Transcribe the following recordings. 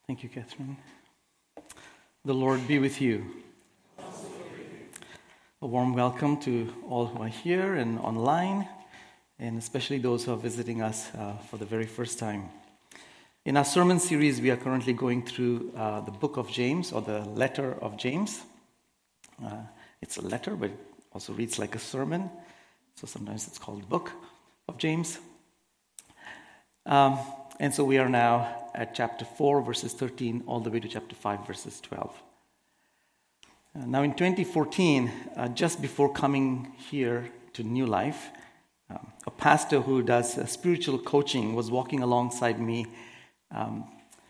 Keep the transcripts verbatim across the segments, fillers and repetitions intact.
Thank you, Catherine. The Lord be with you. A warm welcome to all who are here and online, and especially those who are visiting us uh, for the very first time. In our sermon series, we are currently going through uh, the book of James, or the letter of James. Uh, it's a letter, but it also reads like a sermon, so sometimes it's called the book of James. Um, and so we are now at chapter four, verses thirteen, all the way to chapter five, verses twelve. Uh, now in twenty fourteen, uh, just before coming here to New Life, um, a pastor who does uh, spiritual coaching was walking alongside me, um,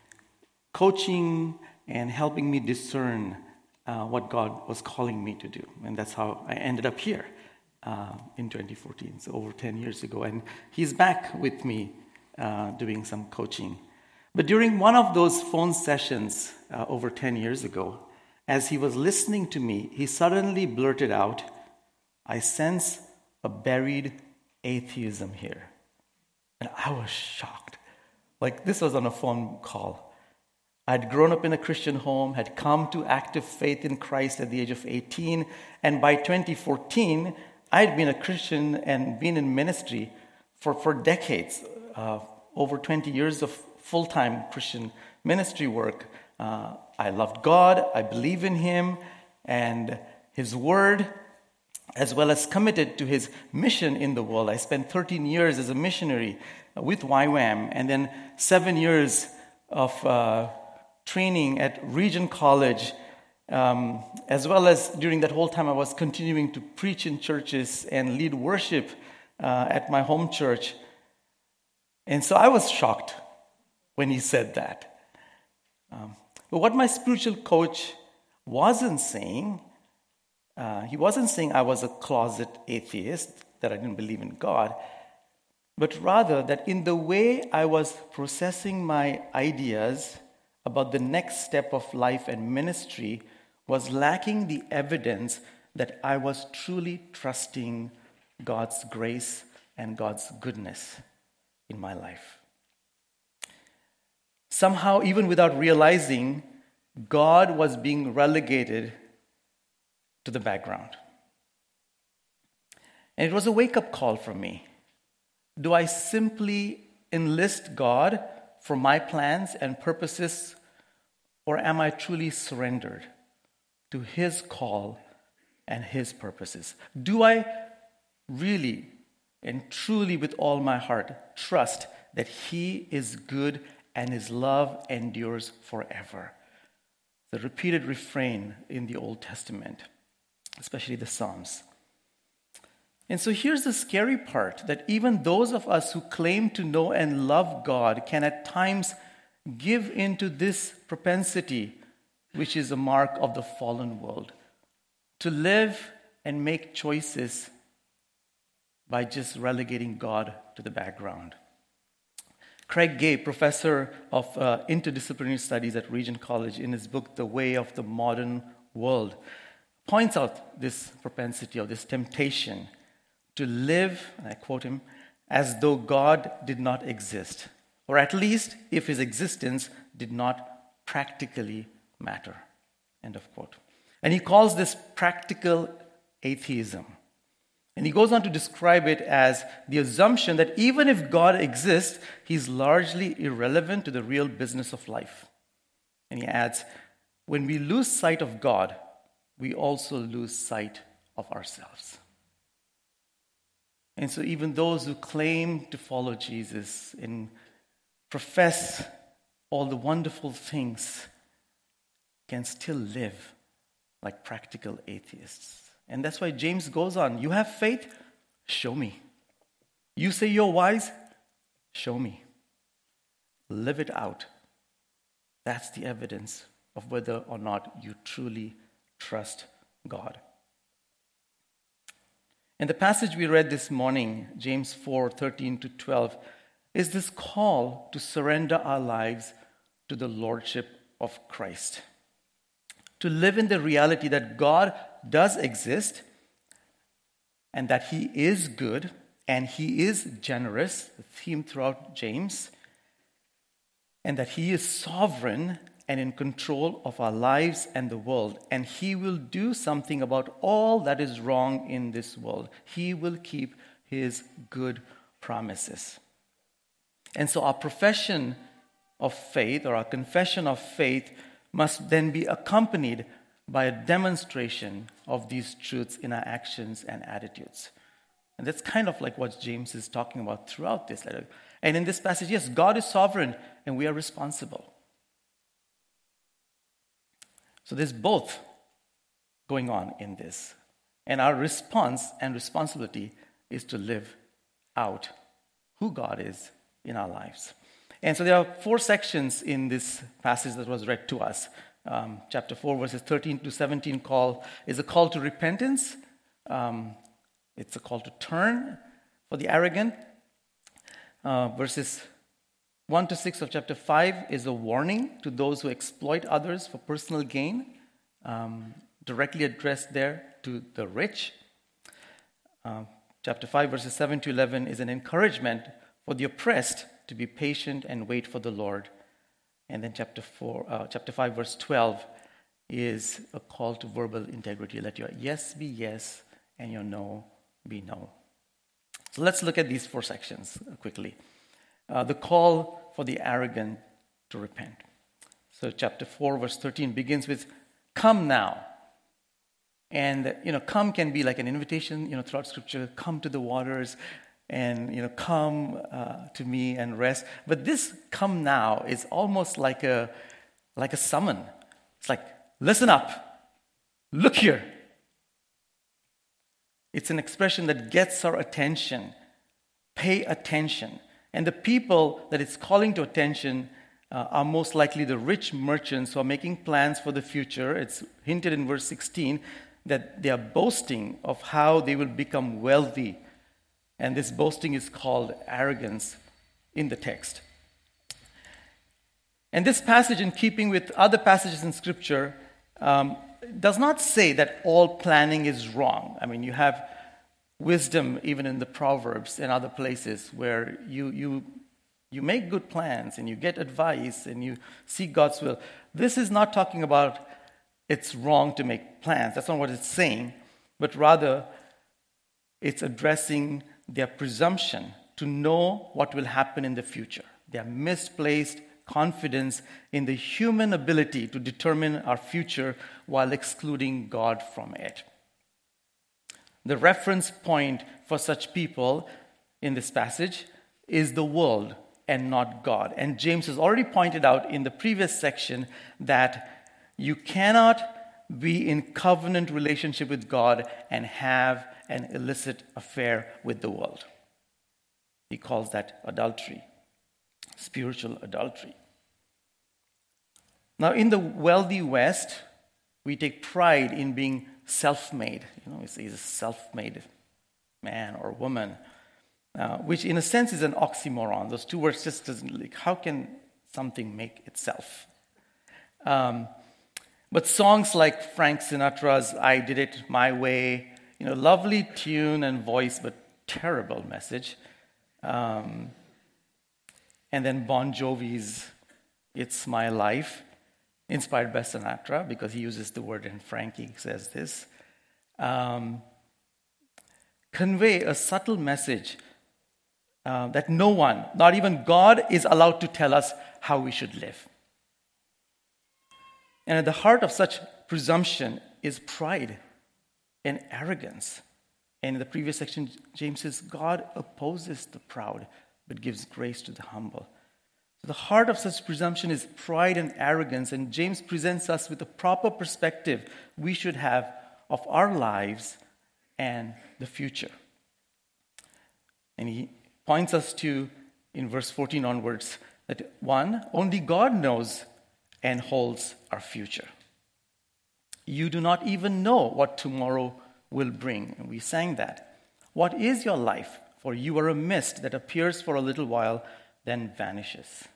coaching and helping me discern uh, what God was calling me to do. And that's how I ended up here uh, in twenty fourteen, so over ten years ago. And he's back with me uh, doing some coaching. But during one of those phone sessions uh, over ten years ago, as he was listening to me, he suddenly blurted out, "I sense a buried atheism here." And I was shocked. Like, this was on a phone call. I'd grown up in a Christian home, had come to active faith in Christ at the age of eighteen, and by twenty fourteen, I'd been a Christian and been in ministry for, for decades, uh, over twenty years of full-time Christian ministry work. Uh, I loved God, I believe in Him and His Word, as well as committed to His mission in the world. I spent thirteen years as a missionary with Y WAM, and then seven years of uh, training at Regent College, um, as well as during that whole time I was continuing to preach in churches and lead worship uh, at my home church. And so I was shocked when he said that. Um, but what my spiritual coach wasn't saying, uh, he wasn't saying I was a closet atheist, that I didn't believe in God, but rather that in the way I was processing my ideas about the next step of life and ministry was lacking the evidence that I was truly trusting God's grace and God's goodness in my life. Somehow, even without realizing, God was being relegated to the background. And it was a wake-up call for me. Do I simply enlist God for my plans and purposes, or am I truly surrendered to His call and His purposes? Do I really and truly with all my heart trust that He is good and His love endures forever? The repeated refrain in the Old Testament, especially the Psalms. And so here's the scary part, that even those of us who claim to know and love God can at times give into this propensity, which is a mark of the fallen world, to live and make choices by just relegating God to the background. Craig Gay, professor of uh, interdisciplinary studies at Regent College, in his book, The Way of the Modern World, points out this propensity, or this temptation to live, and I quote him, as though God did not exist, or at least if His existence did not practically matter. End of quote. And he calls this practical atheism. And he goes on to describe it as the assumption that even if God exists, He's largely irrelevant to the real business of life. And he adds, when we lose sight of God, we also lose sight of ourselves. And so even those who claim to follow Jesus and profess all the wonderful things can still live like practical atheists. And that's why James goes on, you have faith? Show me. You say you're wise? Show me. Live it out. That's the evidence of whether or not you truly trust God. And the passage we read this morning, James four, thirteen to twelve, is this call to surrender our lives to the Lordship of Christ. To live in the reality that God does exist and that He is good and He is generous, the theme throughout James, and that He is sovereign and in control of our lives and the world. And He will do something about all that is wrong in this world. He will keep His good promises. And so our profession of faith, or our confession of faith, must then be accompanied by a demonstration of these truths in our actions and attitudes. And that's kind of like what James is talking about throughout this letter. And in this passage, yes, God is sovereign and we are responsible. So there's both going on in this. And our response and responsibility is to live out who God is in our lives. And so there are four sections in this passage that was read to us. Um, chapter four, verses thirteen to seventeen call is a call to repentance. Um, it's a call to turn for the arrogant. Uh, verses one to six of chapter five is a warning to those who exploit others for personal gain, um, directly addressed there to the rich. Uh, chapter five, verses seven to eleven is an encouragement for the oppressed to be patient and wait for the Lord. And then chapter four, uh, chapter five, verse twelve is a call to verbal integrity. Let your yes be yes and your no be no. So let's look at these four sections quickly. Uh, the call for the arrogant to repent. So chapter four, verse thirteen begins with, "Come now." And, you know, come can be like an invitation, you know, throughout Scripture. Come to the waters and, you know, come uh, to me and rest. But this "come now" is almost like a, like a summon. It's like, listen up. Look here. It's an expression that gets our attention. Pay attention. And the people that it's calling to attention uh, are most likely the rich merchants who are making plans for the future. It's hinted in verse sixteen that they are boasting of how they will become wealthy. And this boasting is called arrogance in the text. And this passage, in keeping with other passages in Scripture, um, does not say that all planning is wrong. I mean, you have wisdom even in the Proverbs and other places where you you you make good plans and you get advice and you seek God's will. This is not talking about it's wrong to make plans. That's not what it's saying. But rather, it's addressing their presumption to know what will happen in the future. Their misplaced confidence in the human ability to determine our future while excluding God from it. The reference point for such people in this passage is the world and not God. And James has already pointed out in the previous section that you cannot be in covenant relationship with God and have an illicit affair with the world. He calls that adultery, spiritual adultery. Now, in the wealthy West, we take pride in being self-made. You know, he's a self-made man or woman, uh, which in a sense is an oxymoron. Those two words just doesn't, like, how can something make itself? Um, but songs like Frank Sinatra's "I Did It My Way," you know, lovely tune and voice, but terrible message. Um, and then Bon Jovi's "It's My Life," inspired by Sinatra, because he uses the word and Frankie says this, um, convey a subtle message uh, that no one, not even God, is allowed to tell us how we should live. And at the heart of such presumption is pride and arrogance. And in the previous section, James says, God opposes the proud, but gives grace to the humble. So the heart of such presumption is pride and arrogance, and James presents us with a proper perspective we should have of our lives and the future. And he points us to, in verse fourteen onwards, that one, only God knows and holds our future. You do not even know what tomorrow will bring. And we sang that. What is your life? For you are a mist that appears for a little while, then vanishes.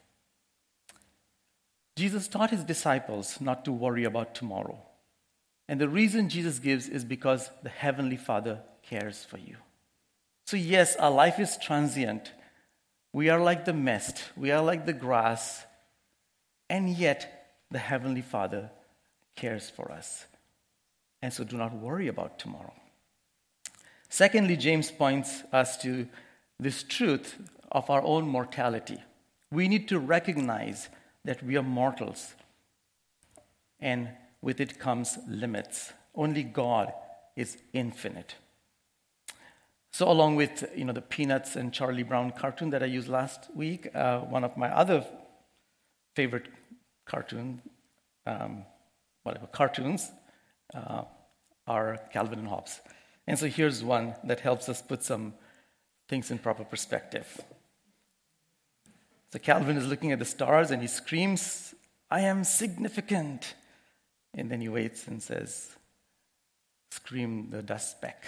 Jesus taught his disciples not to worry about tomorrow. And the reason Jesus gives is because the Heavenly Father cares for you. So yes, our life is transient. We are like the mist. We are like the grass. And yet, the Heavenly Father cares for us. And so do not worry about tomorrow. Secondly, James points us to this truth of our own mortality. We need to recognize that we are mortals, and with it comes limits. Only God is infinite. So along with, you know, the Peanuts and Charlie Brown cartoon that I used last week, uh, one of my other favorite cartoon, um, whatever, cartoons uh, are Calvin and Hobbes. And so here's one that helps us put some things in proper perspective. So Calvin is looking at the stars and he screams, "I am significant." And then he waits and says, "Scream the dust speck."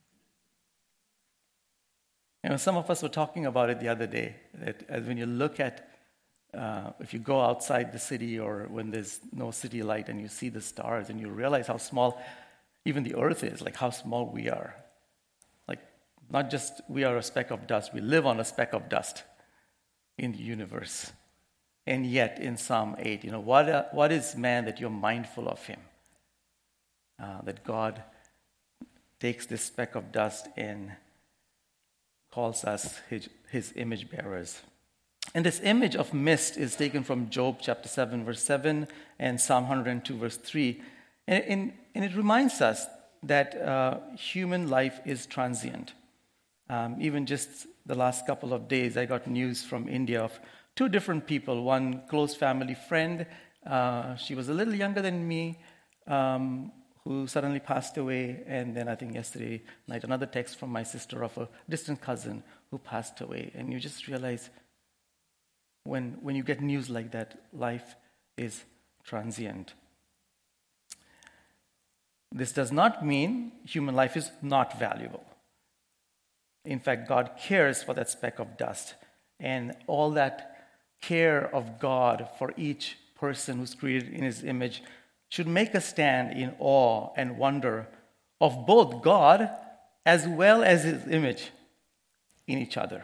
You know, some of us were talking about it the other day, that as when you look at, uh, if you go outside the city or when there's no city light and you see the stars and you realize how small even the earth is, like how small we are. Like, not just we are a speck of dust, we live on a speck of dust in the universe. And yet, in Psalm eight, you know, what, uh, what is man that you're mindful of him? Uh, that God takes this speck of dust and calls us his, his image bearers. And this image of mist is taken from Job chapter seven, verse seven, and Psalm one hundred two, verse three. And, and, and it reminds us that uh, human life is transient. Um, even just the last couple of days, I got news from India of two different people. One close family friend, uh, she was a little younger than me, um, who suddenly passed away. And then I think yesterday night, another text from my sister of a distant cousin who passed away. And you just realize when, when you get news like that, life is transient. This does not mean human life is not valuable. In fact, God cares for that speck of dust. And all that care of God for each person who's created in his image should make us stand in awe and wonder of both God as well as his image in each other.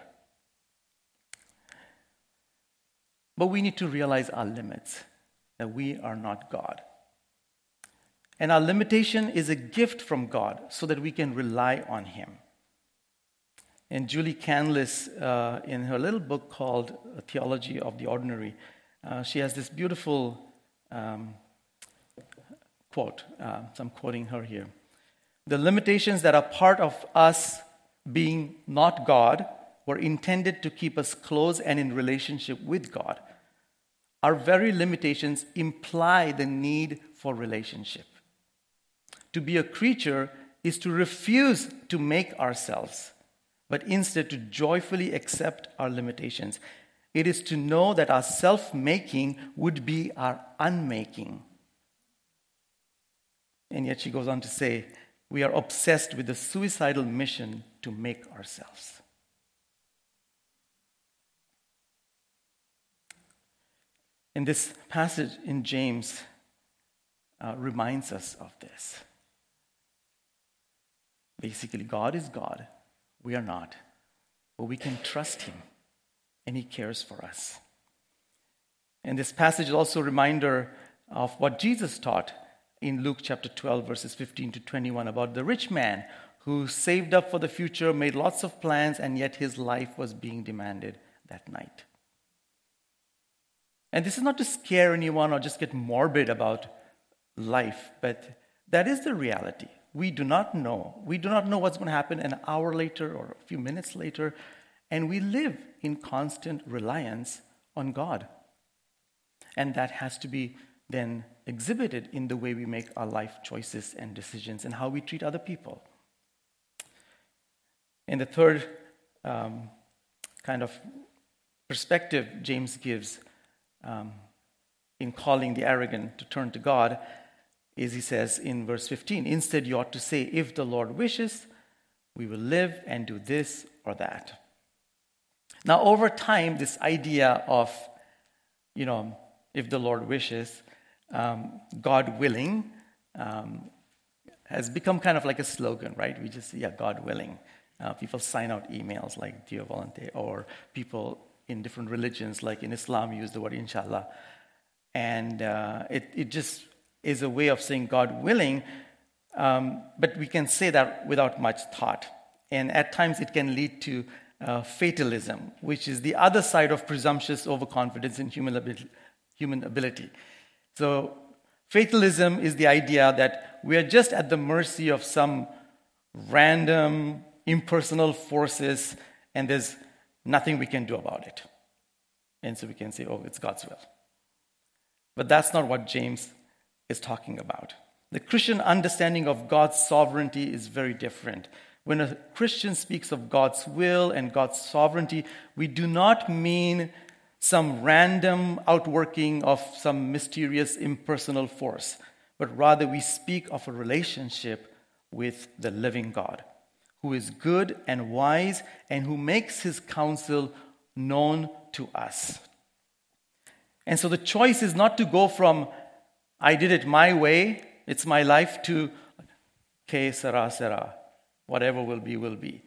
But we need to realize our limits, that we are not God. And our limitation is a gift from God so that we can rely on him. And Julie Canlis, uh, in her little book called A Theology of the Ordinary, uh, she has this beautiful um, quote. Uh, so I'm quoting her here. "The limitations that are part of us being not God were intended to keep us close and in relationship with God. Our very limitations imply the need for relationship. To be a creature is to refuse to make ourselves, but instead to joyfully accept our limitations. It is to know that our self-making would be our unmaking." And yet she goes on to say, we are obsessed with the suicidal mission to make ourselves. And this passage in James uh, reminds us of this. Basically, God is God. We are not. But we can trust him, and he cares for us. And this passage is also a reminder of what Jesus taught in Luke chapter twelve, verses fifteen to twenty-one, about the rich man who saved up for the future, made lots of plans, and yet his life was being demanded that night. And this is not to scare anyone or just get morbid about life, but that is the reality. We do not know. We do not know what's going to happen an hour later or a few minutes later, and we live in constant reliance on God. And that has to be then exhibited in the way we make our life choices and decisions and how we treat other people. And the third um, kind of perspective James gives um, in calling the arrogant to turn to God is, he says in verse fifteen, "Instead you ought to say, if the Lord wishes, we will live and do this or that." Now, over time, this idea of, you know, if the Lord wishes, um, God willing, um, has become kind of like a slogan, right? We just, yeah, God willing. Uh, people sign out emails like Dio Volante, or people in different religions, like in Islam, use the word inshallah. And uh, it, it just is a way of saying God willing, um, but we can say that without much thought. And at times it can lead to uh, fatalism, which is the other side of presumptuous overconfidence in human ability. Human ability. So fatalism is the idea that we are just at the mercy of some random, impersonal forces, and there's nothing we can do about it. And so we can say, oh, it's God's will. But that's not what James is talking about. The Christian understanding of God's sovereignty is very different. When a Christian speaks of God's will and God's sovereignty, we do not mean some random outworking of some mysterious impersonal force, but rather we speak of a relationship with the living God, who is good and wise and who makes his counsel known to us. And so the choice is not to go from, I did it my way, it's my life, to, que sera, sera, whatever will be, will be.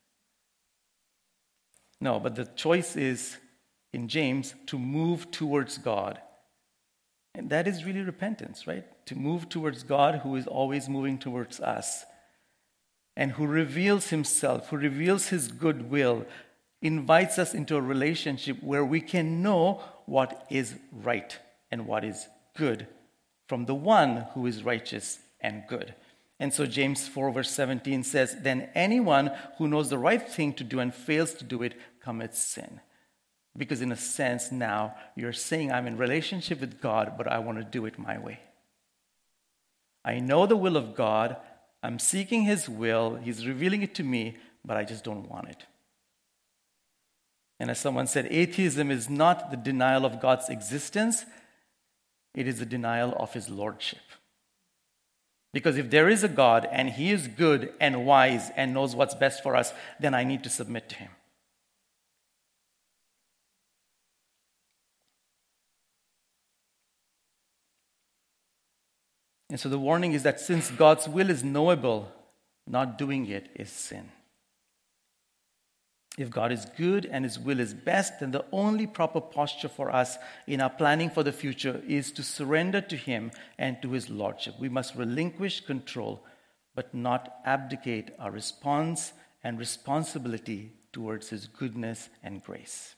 No, but the choice is, in James, to move towards God. And that is really repentance, right? To move towards God, who is always moving towards us, and who reveals himself, who reveals his goodwill, invites us into a relationship where we can know what is right and what is good from the one who is righteous and good. And so James four verse seventeen says, then anyone who knows the right thing to do and fails to do it commits sin. Because in a sense now, you're saying I'm in relationship with God, but I want to do it my way. I know the will of God. I'm seeking his will. He's revealing it to me, but I just don't want it. And as someone said, atheism is not the denial of God's existence. It is the denial of his lordship. Because if there is a God and he is good and wise and knows what's best for us, then I need to submit to him. And so the warning is that since God's will is knowable, not doing it is sin. If God is good and his will is best, then the only proper posture for us in our planning for the future is to surrender to him and to his lordship. We must relinquish control, but not abdicate our response and responsibility towards his goodness and grace.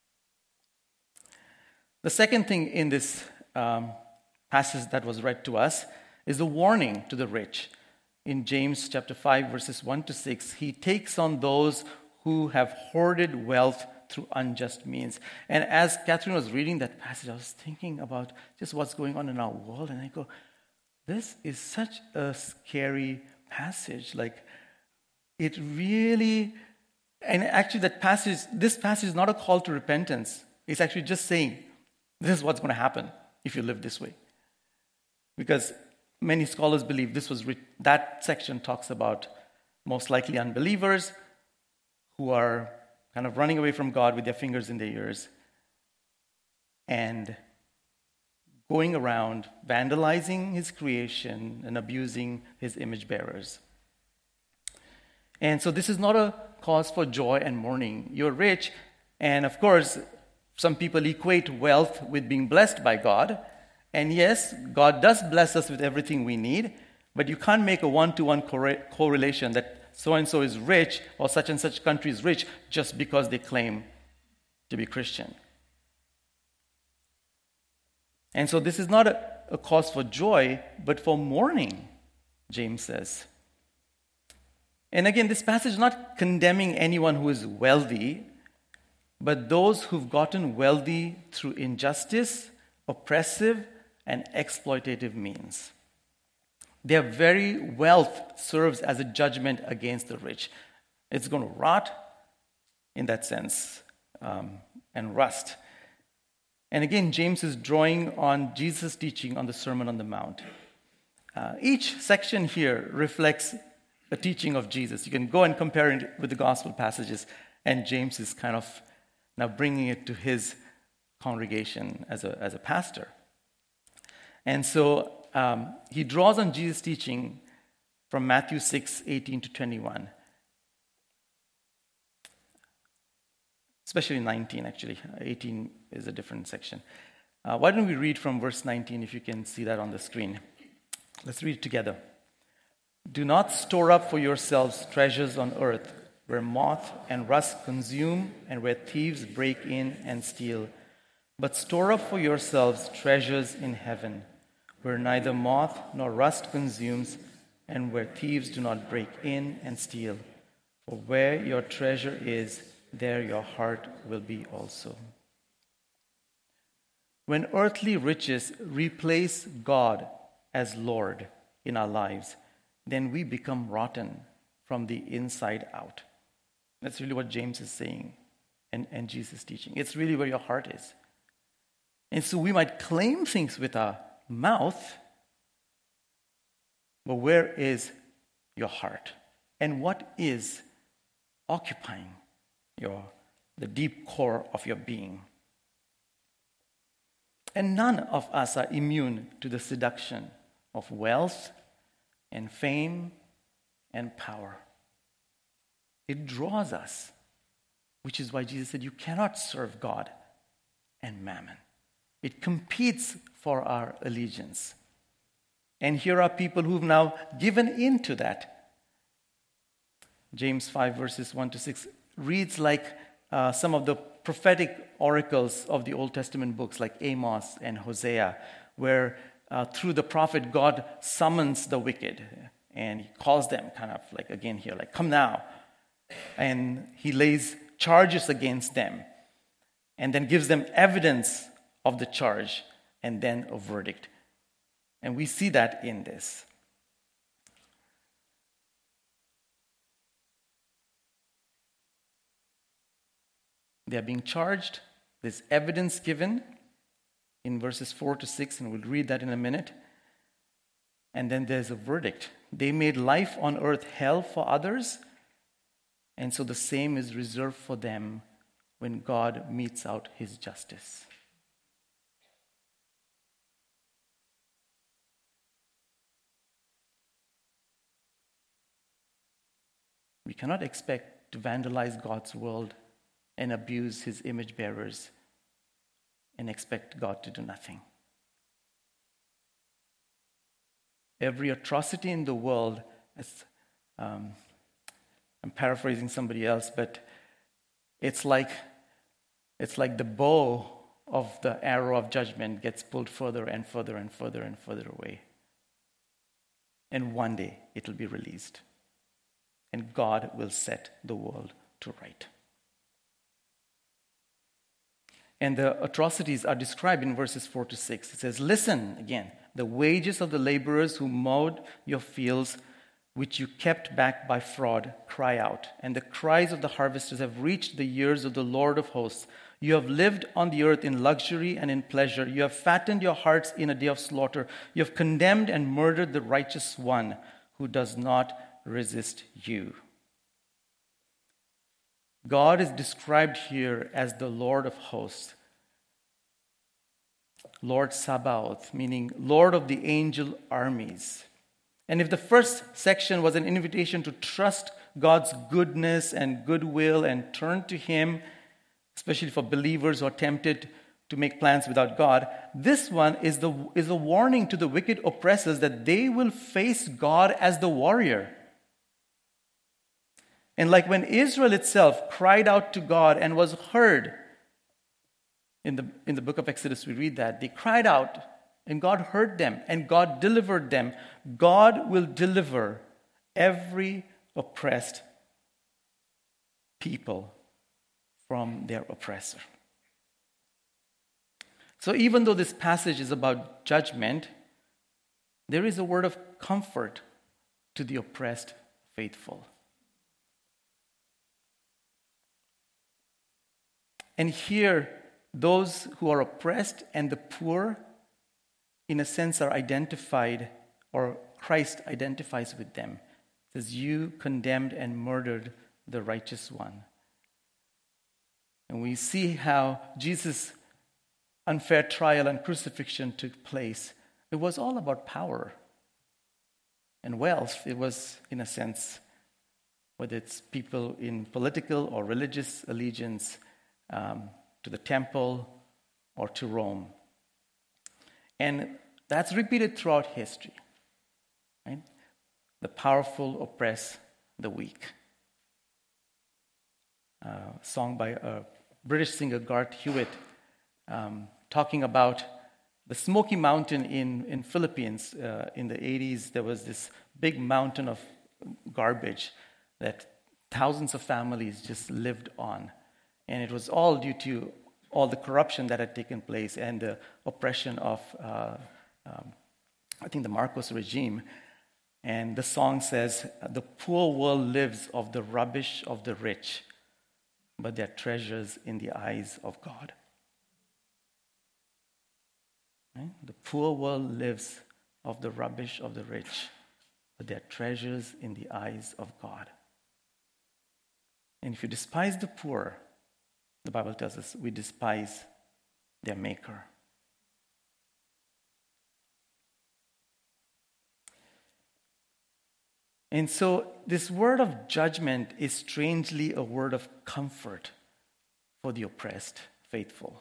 The second thing in this um, passage that was read to us is the warning to the rich. In James chapter five, verses one to six, he takes on those who have hoarded wealth through unjust means. And as Catherine was reading that passage, I was thinking about just what's going on in our world, and I go, this is such a scary passage. Like, it really, and actually that passage, this passage is not a call to repentance. It's actually just saying, this is what's going to happen if you live this way. Because many scholars believe this was that section talks about most likely unbelievers who are kind of running away from God with their fingers in their ears and going around vandalizing his creation and abusing his image bearers. And so this is not a cause for joy and mourning. You're rich, and of course, some people equate wealth with being blessed by God. And yes, God does bless us with everything we need, but you can't make a one-to-one corre- correlation that so-and-so is rich or such and such country is rich just because they claim to be Christian. And so this is not a, a cause for joy, but for mourning, James says. And again, this passage is not condemning anyone who is wealthy, but those who've gotten wealthy through injustice, oppressive, and exploitative means. Their very wealth serves as a judgment against the rich. It's going to rot in that sense um, and rust. And again, James is drawing on Jesus' teaching on the Sermon on the Mount. Uh, each section here reflects a teaching of Jesus. You can go and compare it with the gospel passages, and James is kind of now bringing it to his congregation as a, as a pastor. And so um, he draws on Jesus' teaching from Matthew six, eighteen to twenty-one. Especially nineteen, actually. eighteen is a different section. Uh, why don't we read from verse nineteen, if you can see that on the screen. Let's read it together. Do not store up for yourselves treasures on earth, where moth and rust consume and where thieves break in and steal. But store up for yourselves treasures in heaven, where neither moth nor rust consumes and where thieves do not break in and steal. For where your treasure is, there your heart will be also. When earthly riches replace God as Lord in our lives, then we become rotten from the inside out. That's really what James is saying and, and Jesus is teaching. It's really where your heart is. And so we might claim things with our mouth, but where is your heart? And what is occupying your the deep core of your being? And none of us are immune to the seduction of wealth and fame and power. It draws us, which is why Jesus said you cannot serve God and mammon. It competes for our allegiance. And here are people who've now given in to that. James five verses one to six reads like uh, some of the prophetic oracles of the Old Testament books like Amos and Hosea, where uh, through the prophet God summons the wicked and he calls them kind of like again here, like come now. And he lays charges against them and then gives them evidence of the charge and then a verdict. And we see that in this. They are being charged. There's evidence given in verses four to six, and we'll read that in a minute. And then there's a verdict. They made life on earth hell for others, and so the same is reserved for them when God metes out his justice. We cannot expect to vandalize God's world and abuse his image bearers and expect God to do nothing. Every atrocity in the world, as, um, I'm paraphrasing somebody else, but it's like it's like the bow of the arrow of judgment gets pulled further and further and further and further away. And one day it will be released. And God will set the world to right. And the atrocities are described in verses four to six. It says, listen again, the wages of the laborers who mowed your fields, which you kept back by fraud, cry out. And the cries of the harvesters have reached the ears of the Lord of hosts. You have lived on the earth in luxury and in pleasure. You have fattened your hearts in a day of slaughter. You have condemned and murdered the righteous one who does not resist you. God is described here as the Lord of hosts. Lord Sabaoth, meaning Lord of the angel armies. And if the first section was an invitation to trust God's goodness and goodwill and turn to him, especially for believers who are tempted to make plans without God, this one is, the, is a warning to the wicked oppressors that they will face God as the warrior. And like when Israel itself cried out to God and was heard, in the, in the book of Exodus we read that, they cried out and God heard them and God delivered them. God will deliver every oppressed people from their oppressor. So even though this passage is about judgment, there is a word of comfort to the oppressed faithful. And here, those who are oppressed and the poor, in a sense, are identified, or Christ identifies with them. It says, you condemned and murdered the righteous one. And we see how Jesus' unfair trial and crucifixion took place. It was all about power and wealth. It was, in a sense, whether it's people in political or religious allegiance, Um, to the temple or to Rome. And that's repeated throughout history. Right? The powerful oppress the weak. A song by a British singer, Garth Hewitt, um, talking about the Smoky Mountain in, in Philippines. Uh, in the eighties, there was this big mountain of garbage that thousands of families just lived on. And it was all due to all the corruption that had taken place and the oppression of, uh, um, I think, the Marcos regime. And the song says, "The poor world lives of the rubbish of the rich, but their treasures in the eyes of God." Right? The poor world lives of the rubbish of the rich, but their treasures in the eyes of God. And if you despise the poor, the Bible tells us we despise their maker. And so this word of judgment is strangely a word of comfort for the oppressed faithful.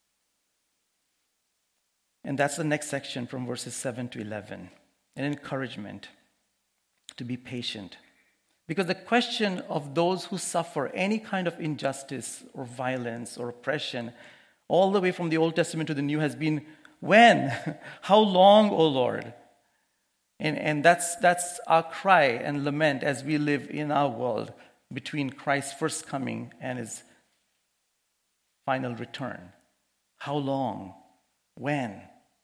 And that's the next section from verses seven to eleven, an encouragement to be patient. Because the question of those who suffer any kind of injustice or violence or oppression, all the way from the Old Testament to the New, has been, when? How long, O Lord? And, and that's, that's our cry and lament as we live in our world between Christ's first coming and his final return. How long? When?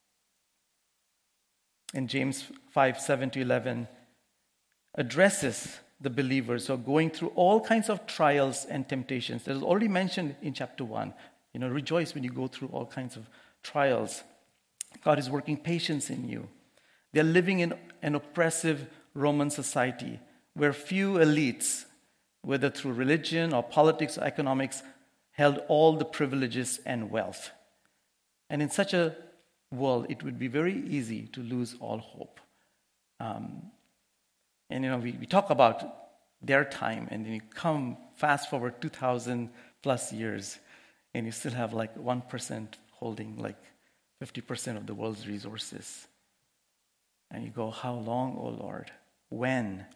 And James five, seven to eleven addresses the believers who are going through all kinds of trials and temptations. That was already mentioned in chapter one. You know, rejoice when you go through all kinds of trials. God is working patience in you. They're living in an oppressive Roman society where few elites, whether through religion or politics or economics, held all the privileges and wealth. And in such a world, it would be very easy to lose all hope. Um, and, you know, we, we talk about their time, and then you come fast forward two thousand plus years, and you still have like one percent holding like fifty percent of the world's resources. And you go, how long, O Lord? When?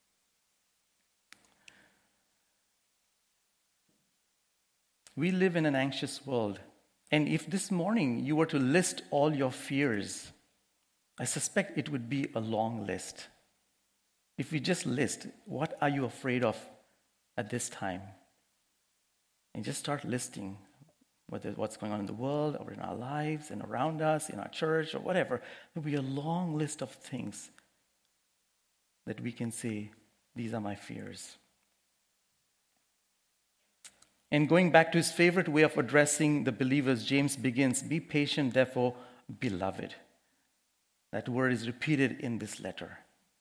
We live in an anxious world. And if this morning you were to list all your fears, I suspect it would be a long list. If we just list, what are you afraid of at this time? And just start listing whether what's going on in the world or in our lives and around us, in our church or whatever. There'll be a long list of things that we can say, these are my fears. And going back to his favorite way of addressing the believers, James begins, "Be patient, therefore, beloved." That word is repeated in this letter.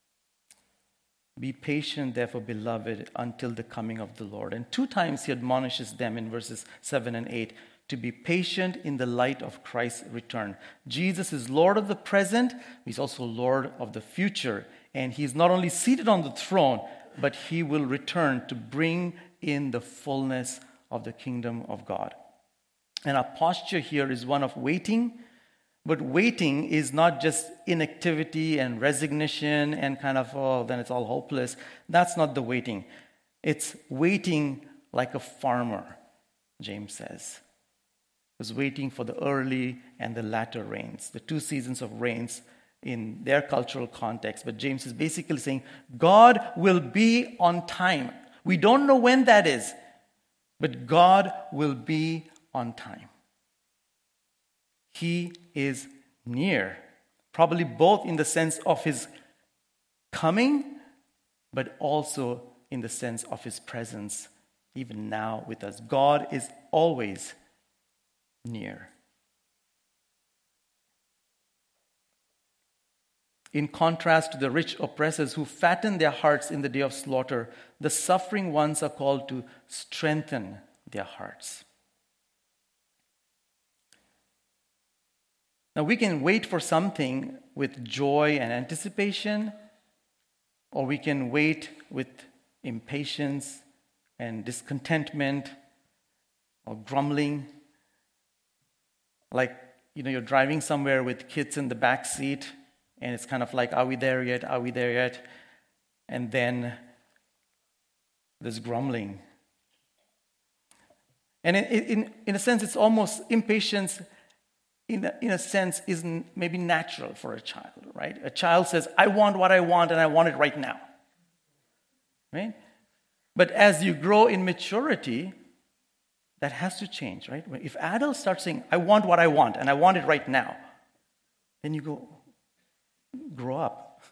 Be patient, therefore, beloved, until the coming of the Lord. And two times he admonishes them in verses seven and eight to be patient in the light of Christ's return. Jesus is Lord of the present, he's also Lord of the future. And he's not only seated on the throne, but he will return to bring in the fullness of the kingdom of God. And our posture here is one of waiting. But waiting is not just inactivity and resignation and kind of, oh, then it's all hopeless. That's not the waiting. It's waiting like a farmer, James says. Who's waiting for the early and the latter rains, the two seasons of rains in their cultural context. But James is basically saying, God will be on time. We don't know when that is, but God will be on time. He is near, probably both in the sense of his coming, but also in the sense of his presence, even now with us. God is always near. In contrast to the rich oppressors who fatten their hearts in the day of slaughter, the suffering ones are called to strengthen their hearts. Now, we can wait for something with joy and anticipation, or we can wait with impatience and discontentment or grumbling. Like you know, you're driving somewhere with kids in the back seat, and it's kind of like, are we there yet? Are we there yet? And then there's grumbling. And in, in, in a sense, it's almost impatience, in a, in a sense, isn't maybe natural for a child, right? A child says, I want what I want, and I want it right now. Right? But as you grow in maturity, that has to change, right? If adults start saying, I want what I want, and I want it right now, then you go, grow up.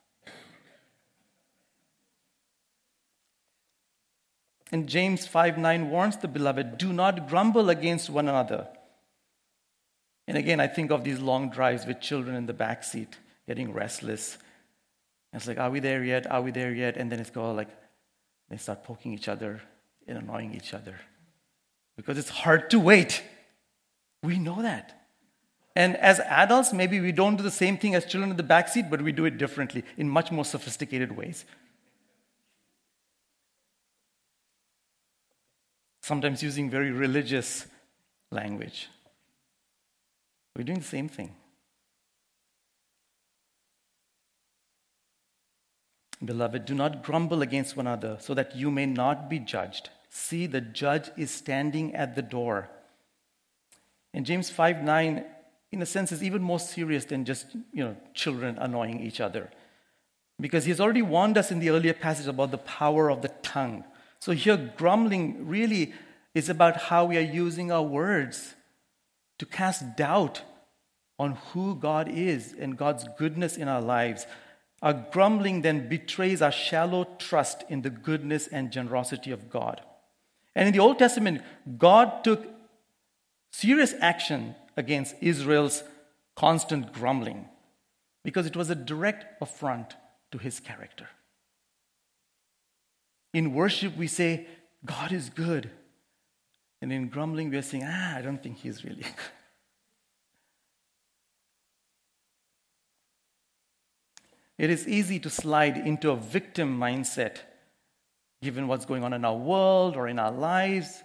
And James five nine warns the beloved, do not grumble against one another. And again, I think of these long drives with children in the back seat getting restless. And it's like, are we there yet? Are we there yet? And then it's called like, they start poking each other and annoying each other. Because it's hard to wait. We know that. And as adults, maybe we don't do the same thing as children in the back seat, but we do it differently in much more sophisticated ways. Sometimes using very religious language. We're doing the same thing. Beloved, do not grumble against one another so that you may not be judged. See, the judge is standing at the door. And James five nine, in a sense, is even more serious than just, you know, children annoying each other. Because he's already warned us in the earlier passage about the power of the tongue. So here, grumbling really is about how we are using our words to cast doubt on who God is and God's goodness in our lives. Our grumbling then betrays our shallow trust in the goodness and generosity of God. And in the Old Testament, God took serious action against Israel's constant grumbling because it was a direct affront to his character. In worship, we say, God is good. And in grumbling, we are saying, ah, I don't think he's really good. It is easy to slide into a victim mindset given what's going on in our world or in our lives.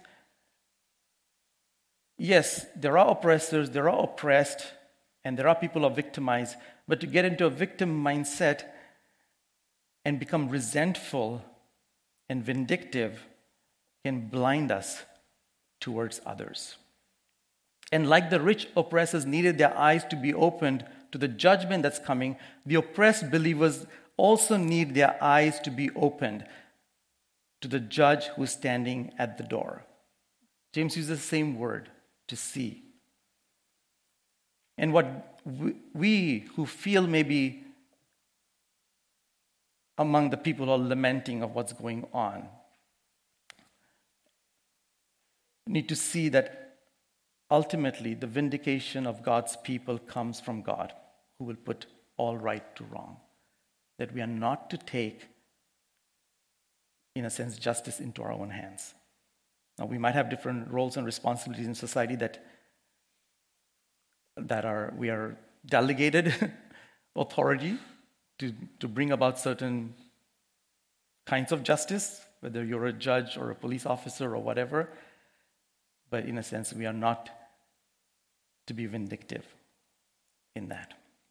Yes, there are oppressors, there are oppressed, and there are people who are victimized. But to get into a victim mindset and become resentful and vindictive can blind us towards others. And like the rich oppressors needed their eyes to be opened to the judgment that's coming, the oppressed believers also need their eyes to be opened to the judge who's standing at the door. James uses the same word, to see. And what we who feel maybe among the people who are lamenting of what's going on need to see that ultimately the vindication of God's people comes from God, who will put all right to wrong. That we are not to take, in a sense, justice into our own hands. Now, we might have different roles and responsibilities in society that, that are, we are delegated authority to, to bring about certain kinds of justice, whether you're a judge or a police officer or whatever. But in a sense, we are not to be vindictive in that.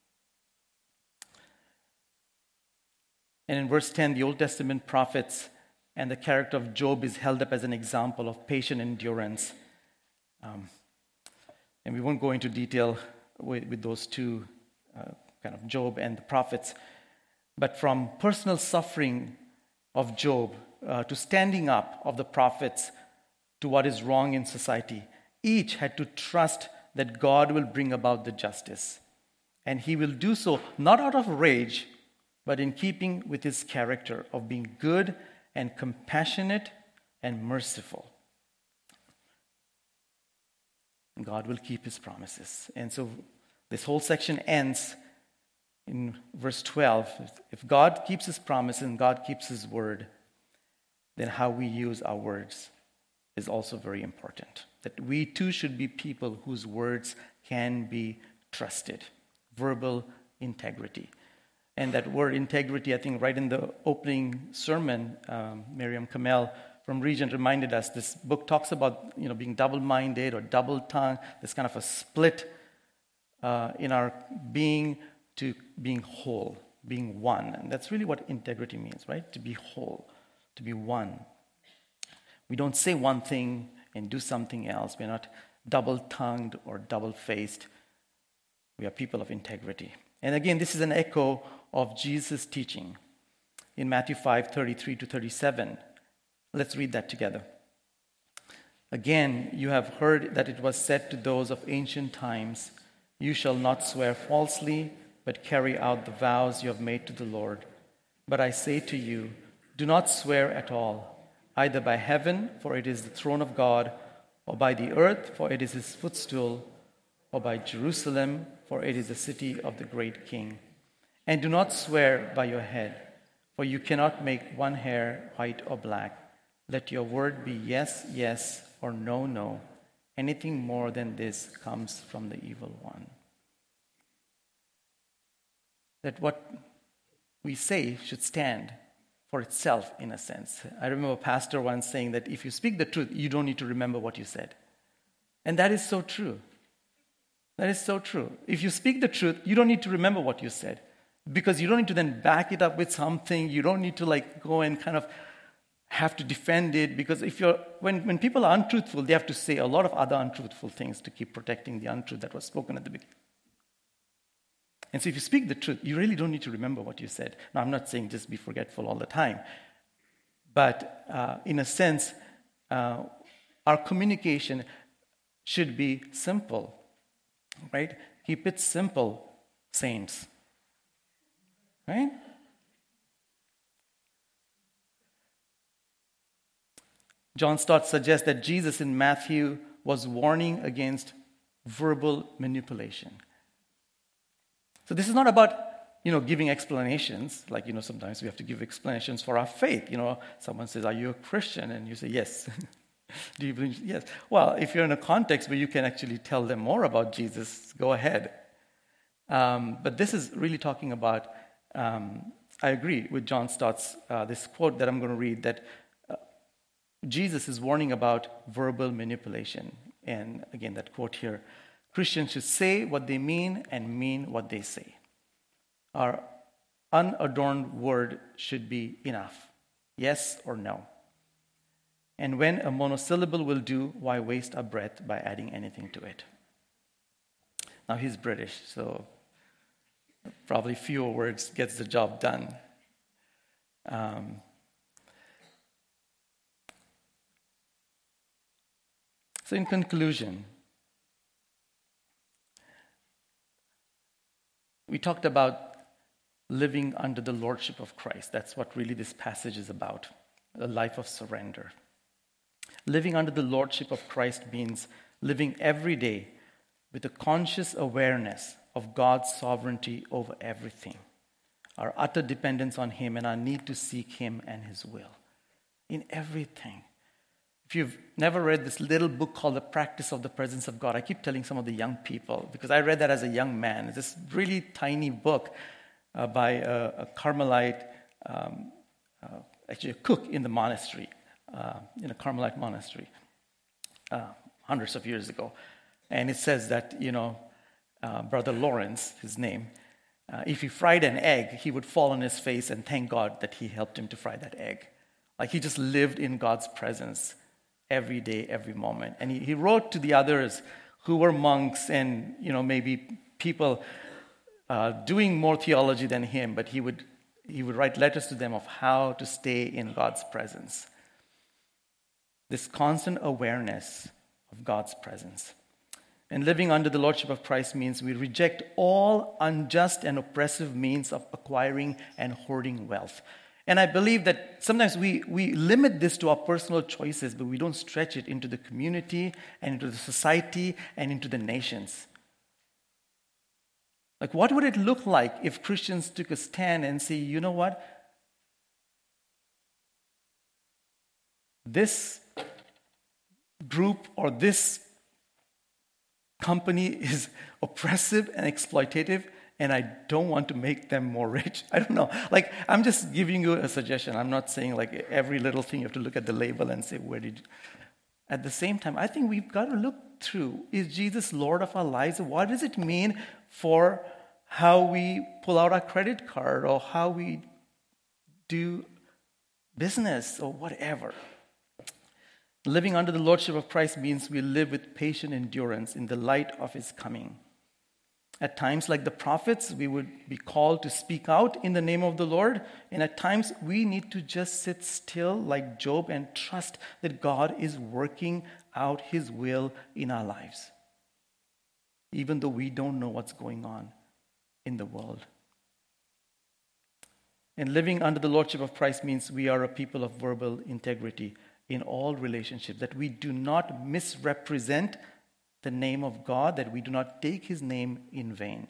And in verse ten, the Old Testament prophets and the character of Job is held up as an example of patient endurance. Um, and we won't go into detail with, with those two, uh, kind of Job and the prophets. But from personal suffering of Job uh, to standing up of the prophets to what is wrong in society, each had to trust that God will bring about the justice. And he will do so not out of rage, but in keeping with his character of being good and compassionate and merciful. And God will keep his promises. And so this whole section ends in verse twelve. If God keeps his promise and God keeps his word, then how we use our words is also very important. That we too should be people whose words can be trusted. Verbal integrity. And that word integrity, I think right in the opening sermon, um, Miriam Kamel from Regent reminded us, this book talks about, you know, being double-minded or double-tongued. There's kind of a split uh, in our being to being whole, being one. And that's really what integrity means, right? To be whole, to be one. We don't say one thing and do something else. We're not double-tongued or double-faced. We are people of integrity. And again, this is an echo of Jesus' teaching in Matthew five, thirty-three to thirty-seven. Let's read that together. Again, you have heard that it was said to those of ancient times, "You shall not swear falsely, but carry out the vows you have made to the Lord. But I say to you, do not swear at all, either by heaven, for it is the throne of God, or by the earth, for it is his footstool, or by Jerusalem, for it is the city of the great King. And do not swear by your head, for you cannot make one hair white or black. Let your word be yes, yes, or no, no. Anything more than this comes from the evil one." That what we say should stand for itself, in a sense. I remember a pastor once saying that if you speak the truth, you don't need to remember what you said. And that is so true. That is so true. If you speak the truth, you don't need to remember what you said, because you don't need to then back it up with something. You don't need to like go and kind of have to defend it, because if you're when, when people are untruthful, they have to say a lot of other untruthful things to keep protecting the untruth that was spoken at the beginning. And so if you speak the truth, you really don't need to remember what you said. Now, I'm not saying just be forgetful all the time. But uh, in a sense, uh, our communication should be simple, right? Keep it simple, saints. Right? John Stott suggests that Jesus in Matthew was warning against verbal manipulation. So this is not about, you know, giving explanations. Like, you know, sometimes we have to give explanations for our faith. You know, someone says, "Are you a Christian?" And you say, "Yes." Do you believe? Yes. Well, if you're in a context where you can actually tell them more about Jesus, go ahead. Um, but this is really talking about, um, I agree with John Stott's, uh, this quote that I'm going to read, that uh, Jesus is warning about verbal manipulation. And again, that quote here, Christians should say what they mean and mean what they say. Our unadorned word should be enough, yes or no. And when a monosyllable will do, why waste our breath by adding anything to it? Now, he's British, so probably fewer words gets the job done. Um, so in conclusion, we talked about living under the lordship of Christ. That's what really this passage is about, a life of surrender. Living under the lordship of Christ means living every day with a conscious awareness of God's sovereignty over everything, our utter dependence on Him, and our need to seek Him and His will in everything. If you've never read this little book called The Practice of the Presence of God, I keep telling some of the young people, because I read that as a young man. It's this really tiny book uh, by a, a Carmelite, um, uh, actually a cook in the monastery, uh, in a Carmelite monastery, uh, hundreds of years ago. And it says that, you know, uh, Brother Lawrence, his name, uh, if he fried an egg, he would fall on his face and thank God that He helped him to fry that egg. Like he just lived in God's presence every day, every moment. And he, he wrote to the others who were monks and, you know, maybe people uh, doing more theology than him, but he would he would write letters to them of how to stay in God's presence. This constant awareness of God's presence. And living under the lordship of Christ means we reject all unjust and oppressive means of acquiring and hoarding wealth. And I believe that sometimes we, we limit this to our personal choices, but we don't stretch it into the community and into the society and into the nations. Like, what would it look like if Christians took a stand and say, you know what? This group or this company is oppressive and exploitative, and I don't want to make them more rich. I don't know. Like, I'm just giving you a suggestion. I'm not saying like every little thing you have to look at the label and say, where did... at the same time, I think we've got to look through, is Jesus Lord of our lives? What does it mean for how we pull out our credit card or how we do business or whatever? Living under the Lordship of Christ means we live with patient endurance in the light of His coming. At times, like the prophets, we would be called to speak out in the name of the Lord. And at times, we need to just sit still like Job and trust that God is working out His will in our lives, even though we don't know what's going on in the world. And living under the Lordship of Christ means we are a people of verbal integrity in all relationships, that we do not misrepresent the name of God, that we do not take His name in vain.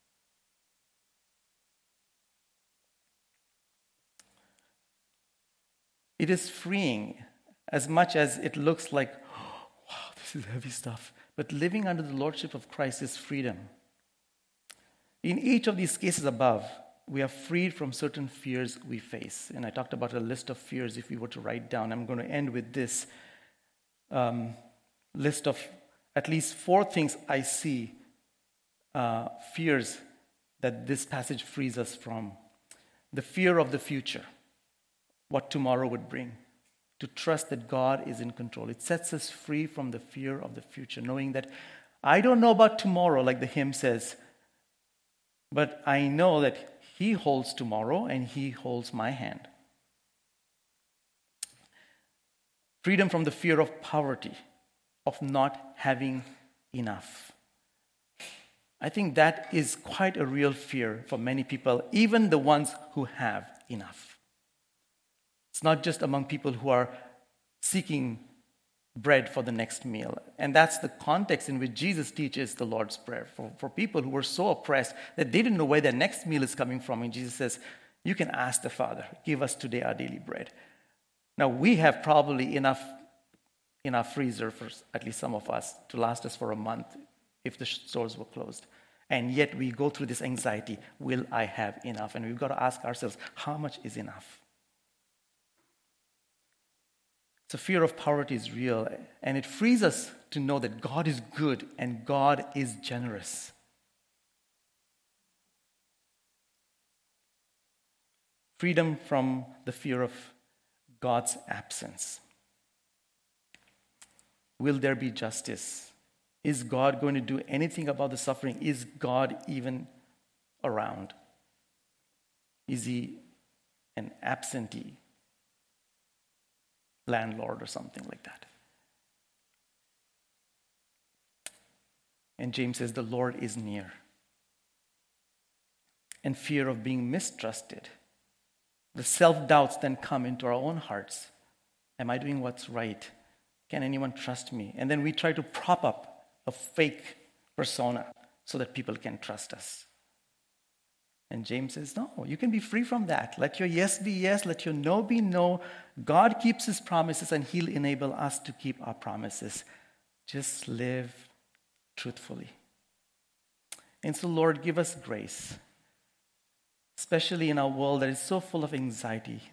It is freeing as much as it looks like, oh, wow, this is heavy stuff. But living under the Lordship of Christ is freedom. In each of these cases above, we are freed from certain fears we face. And I talked about a list of fears if we were to write down. I'm going to end with this um, list of at least four things I see, uh, fears that this passage frees us from. The fear of the future, what tomorrow would bring. To trust that God is in control. It sets us free from the fear of the future, knowing that I don't know about tomorrow, like the hymn says, but I know that He holds tomorrow and He holds my hand. Freedom from the fear of poverty, of not having enough. I think that is quite a real fear for many people, even the ones who have enough. It's not just among people who are seeking bread for the next meal. And that's the context in which Jesus teaches the Lord's Prayer. For, for people who were so oppressed that they didn't know where their next meal is coming from. And Jesus says, you can ask the Father, give us today our daily bread. Now, we have probably enough in our freezer, for at least some of us, to last us for a month if the stores were closed. And yet we go through this anxiety, will I have enough? And we've got to ask ourselves, how much is enough? So fear of poverty is real, and it frees us to know that God is good and God is generous. Freedom from the fear of God's absence. Will there be justice? Is God going to do anything about the suffering? Is God even around? Is He an absentee landlord or something like that? And James says the Lord is near. And fear of being mistrusted. The self-doubts then come into our own hearts. Am I doing what's right? Can anyone trust me? And then we try to prop up a fake persona so that people can trust us. And James says, no, you can be free from that. Let your yes be yes, let your no be no. God keeps His promises and He'll enable us to keep our promises. Just live truthfully. And so, Lord, give us grace, especially in our world that is so full of anxiety.